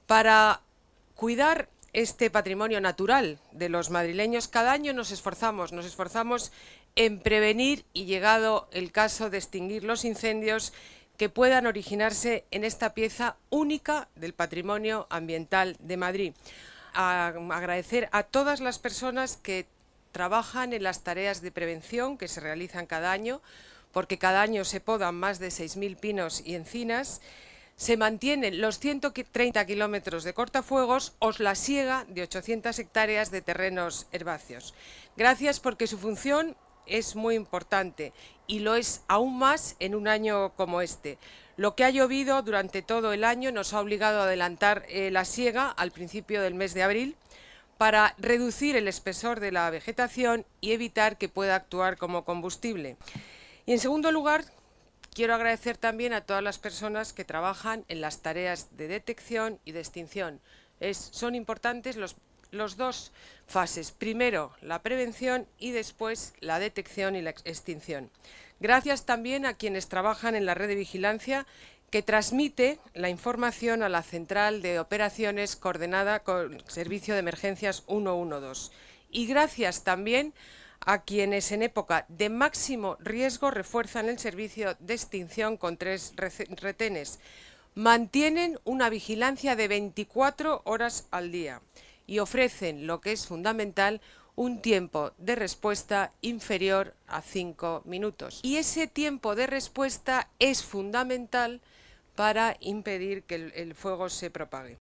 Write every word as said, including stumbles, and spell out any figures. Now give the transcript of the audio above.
Para cuidar este patrimonio natural de los madrileños, cada año nos esforzamos, nos esforzamos en prevenir y, llegado el caso, de extinguir los incendios que puedan originarse en esta pieza única del patrimonio ambiental de Madrid. A agradecer a todas las personas que trabajan en las tareas de prevención que se realizan cada año, porque cada año se podan más de seis mil pinos y encinas, se mantienen los ciento treinta kilómetros de cortafuegos o la siega de ochocientas hectáreas de terrenos herbáceos. Gracias, porque su función es muy importante y lo es aún más en un año como este. Lo que ha llovido durante todo el año nos ha obligado a adelantar eh, la siega al principio del mes de abril para reducir el espesor de la vegetación y evitar que pueda actuar como combustible. Y, en segundo lugar, quiero agradecer también a todas las personas que trabajan en las tareas de detección y de extinción. Es, son importantes los, los dos fases. Primero la prevención y después la detección y la extinción. Gracias también a quienes trabajan en la red de vigilancia, que transmite la información a la central de operaciones coordinada con Servicio de Emergencias ciento doce. Y gracias también a quienes en época de máximo riesgo refuerzan el servicio de extinción con tres retenes. Mantienen una vigilancia de veinticuatro horas al día y ofrecen, lo que es fundamental, un tiempo de respuesta inferior a cinco minutos. Y ese tiempo de respuesta es fundamental para impedir que el, el fuego se propague.